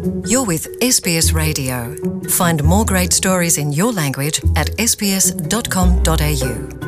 You're with SBS Radio. Find more great stories in your language at sbs.com.au.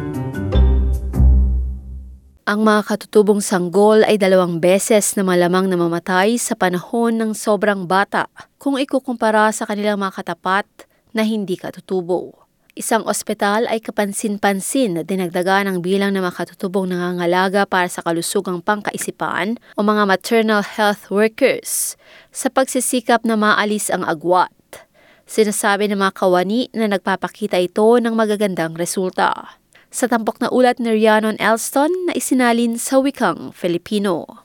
Ang mga katutubong sanggol ay 2 beses na malamang namamatay sa panahon ng sobrang bata kung ikukumpara sa kanilang mga katapat na hindi katutubo. Isang ospital ay kapansin-pansin na dinagdagan ang bilang ng mga katutubong nangangalaga para sa kalusugang pangkaisipan o mga maternal health workers sa pagsisikap na maalis ang agwat. Sinasabi ng mga kawani na nagpapakita ito ng magagandang resulta. Sa tampok na ulat ni Rhiannon Elston na isinalin sa wikang Filipino.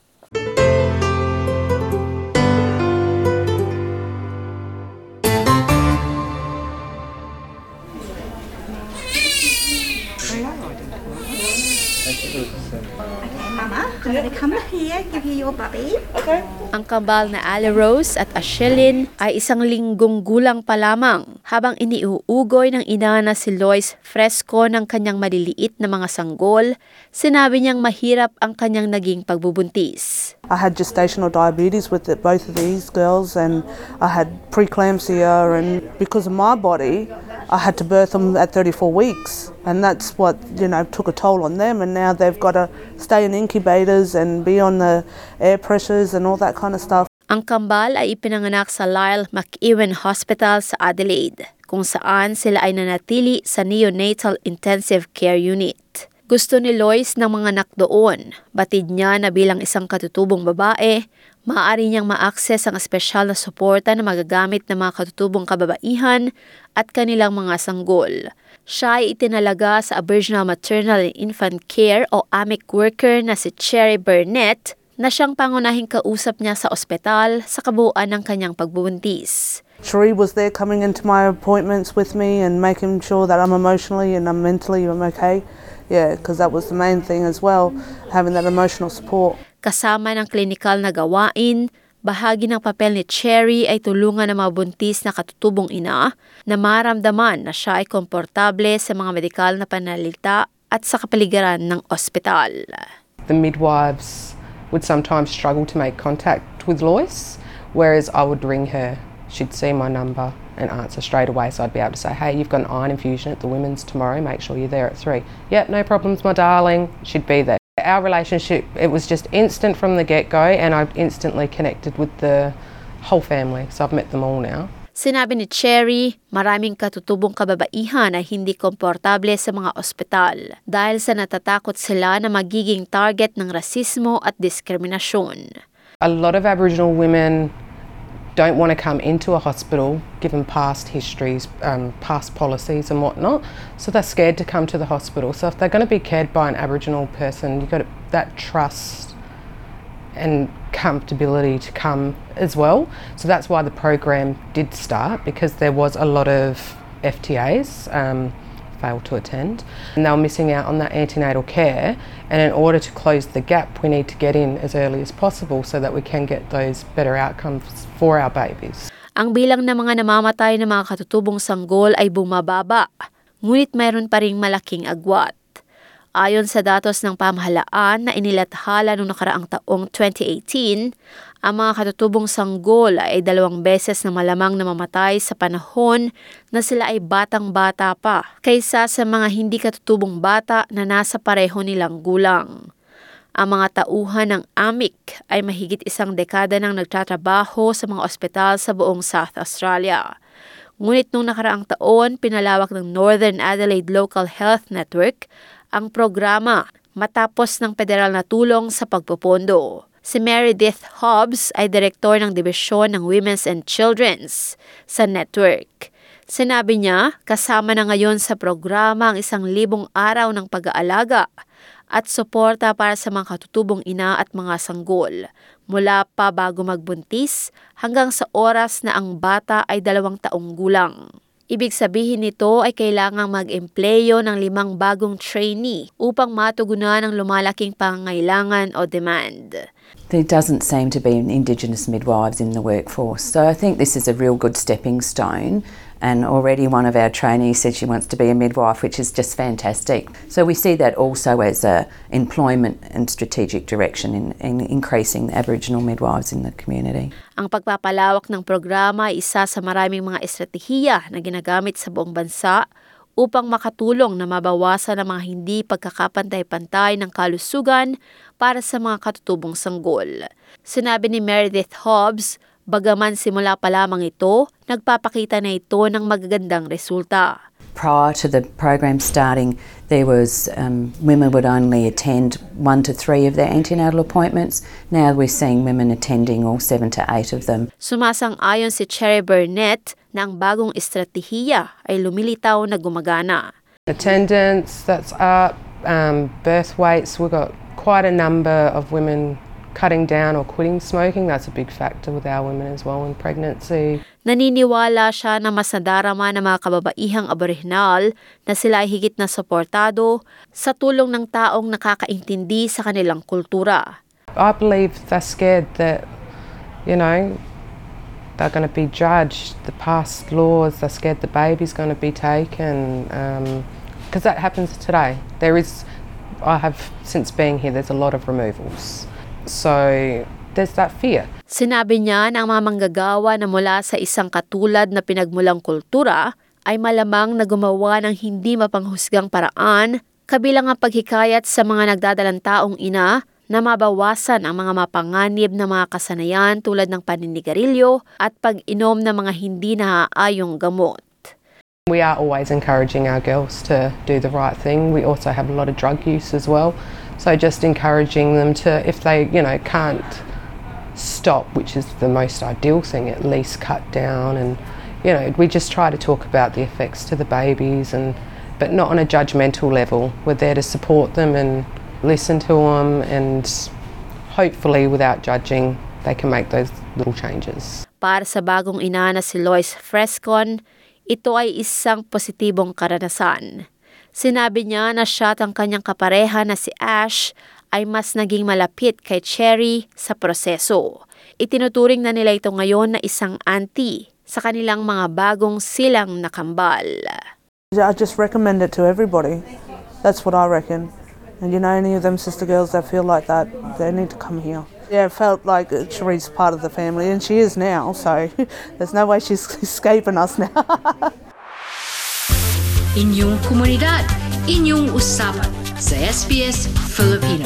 Mama, I'm going to come here, give you your bubby. Okay. Ang kambal na Ali Rose at Ashelin ay 1 linggong gulang pa lamang habang iniuugoy ng ina na si Lois Fresco ng kanyang maliliit na mga sanggol. Sinabi niyang mahirap ang kanyang naging pagbubuntis. I had gestational diabetes with both of these girls, and I had preeclampsia, and because of my body, I had to birth them at 34 weeks, and that's what, took a toll on them, and now they've got to stay in incubators and be on the air pressures and all that kind of stuff. Ang kambal ay ipinanganak sa Lyle McEwen Hospital sa Adelaide, kung saan sila ay nanatili sa neonatal intensive care unit. Gusto ni Lois ng mga anak doon. Batid niya na bilang isang katutubong babae, maaari niyang ma-access ang espesyal na suporta na magagamit ng mga katutubong kababaihan at kanilang mga sanggol. Siya ay itinalaga sa Aboriginal Maternal and Infant Care o AMIC worker na si Cherry Burnett na siyang pangunahing kausap niya sa ospital sa kabuuan ng kanyang pagbubuntis. Cherie was there coming into my appointments with me and making sure that I'm emotionally and I'm mentally okay. Yeah, because that was the main thing as well, having that emotional support. Kasama ng klinikal na gawain, bahagi ng papel ni Cherry ay tulungan ng mga buntis na katutubong ina na maramdaman na siya ay komportable sa mga medikal na pananalita at sa kapaligiran ng ospital. The midwives would sometimes struggle to make contact with Lois, whereas I would ring her. She'd see my number and answer straight away, so I'd be able to say, hey, you've got an iron infusion at the women's tomorrow, make sure you're there at 3. Yep, no problems, my darling. She'd be there. Our relationship, it was just instant from the get-go, and I instantly connected with the whole family, so I've met them all now. Sinabi ni Cherry, maraming katutubong kababaihan ay hindi komportable sa mga ospital dahil sa natatakot sila na magiging target ng rasismo at diskriminasyon. A lot of Aboriginal women don't want to come into a hospital given past histories, past policies and whatnot, so they're scared to come to the hospital. So if they're going to be cared by an Aboriginal person, you've got that trust and comfortability to come as well. So that's why the program did start, because there was a lot of FTAs failed to attend, and they were missing out on that antenatal care, and in order to close the gap we need to get in as early as possible so that we can get those better outcomes for our babies. Ang bilang ng mga namamatay na mga katutubong sanggol ay bumababa, ngunit mayroon pa ring malaking agwat. Ayon sa datos ng pamahalaan na inilathala noong nakaraang taong 2018, ang mga katutubong sanggol ay 2 beses na malamang namamatay sa panahon na sila ay batang-bata pa kaysa sa mga hindi katutubong bata na nasa pareho nilang gulang. Ang mga tauhan ng AMIC ay mahigit 1 dekada nang nagtatrabaho sa mga ospital sa buong South Australia. Ngunit noong nakaraang taon, pinalawak ng Northern Adelaide Local Health Network ang programa matapos ng federal na tulong sa pagpopondo. Si Meredith Hobbs ay direktor ng Dibisyon ng Women's and Children's sa network. Sinabi niya, kasama na ngayon sa programa ang 1,000 araw ng pag-aalaga at suporta para sa mga katutubong ina at mga sanggol, mula pa bago magbuntis hanggang sa oras na ang bata ay 2 taong gulang. Ibig sabihin nito ay kailangang mag-empleyo ng 5 bagong trainee upang matugunan ang lumalaking pangangailangan o demand. There doesn't seem to be Indigenous midwives in the workforce, so I think this is a real good stepping stone And already one of our trainees said she wants to be a midwife, which is just fantastic. So we see that also as a employment and strategic direction in increasing the Aboriginal midwives in the community. Ang pagpapalawak ng programa ay isa sa maraming mga estratehiya na ginagamit sa buong bansa upang makatulong na mabawasan ang mga hindi pagkakapantay-pantay ng kalusugan para sa mga katutubong sanggol. Sinabi ni Meredith Hobbs, bagaman simula pa lamang ito, nagpapakita na ito ng magagandang resulta. Prior to the program starting, there was women would only attend 1 to 3 of their antenatal appointments. Now we're seeing women attending all 7 to 8 of them. Sumasang-ayon si Cherry Burnett na ang bagong estratehiya ay lumilitaw na gumagana. Attendance, that's up. Birth weights, we've got quite a number of women cutting down or quitting smoking. That's a big factor with our women as well in pregnancy. Naniniwala siya na mas nadarama ng mga kababaihang Aboriginal na sila ay higit na suportado sa tulong ng taong nakakaintindi sa kanilang kultura. I believe they're scared that, they're going to be judged. The past laws, they're scared the baby's going to be taken. Because that happens today. Since being here, there's a lot of removals. So, there's that fear. Sinabi niya na ang mga manggagawa na mula sa isang katulad na pinagmulang kultura ay malamang na gumawa ng hindi mapanghusgang paraan, kabilang ang paghikayat sa mga nagdadalang taong ina na mabawasan ang mga mapanganib na mga kasanayan tulad ng paninigarilyo at pag-inom ng mga hindi naaayong gamot. We are always encouraging our girls to do the right thing. We also have a lot of drug use as well. So just encouraging them to, if they, can't stop, which is the most ideal thing, at least cut down. And, we just try to talk about the effects to the babies, but not on a judgmental level. We're there to support them and listen to them, and hopefully without judging, they can make those little changes. Para sa bagong ina na si Lois Frescon, ito ay isang positibong karanasan. Sinabi niya na siya at ang kanyang kapareha na si Ash ay mas naging malapit kay Cherry sa proseso. Itinuturing na nila ito ngayon na isang auntie sa kanilang mga bagong silang nakambal. I just recommend it to everybody. That's what I reckon. And any of them sister girls that feel like that, they need to come here. Yeah, it felt like Cherry's part of the family, and she is now, so there's no way she's escaping us now. Inyong komunidad, inyong usapan sa SBS Filipino.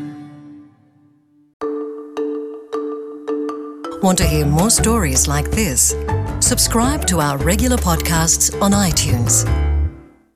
Want to hear more stories like this? Subscribe to our regular podcasts on iTunes.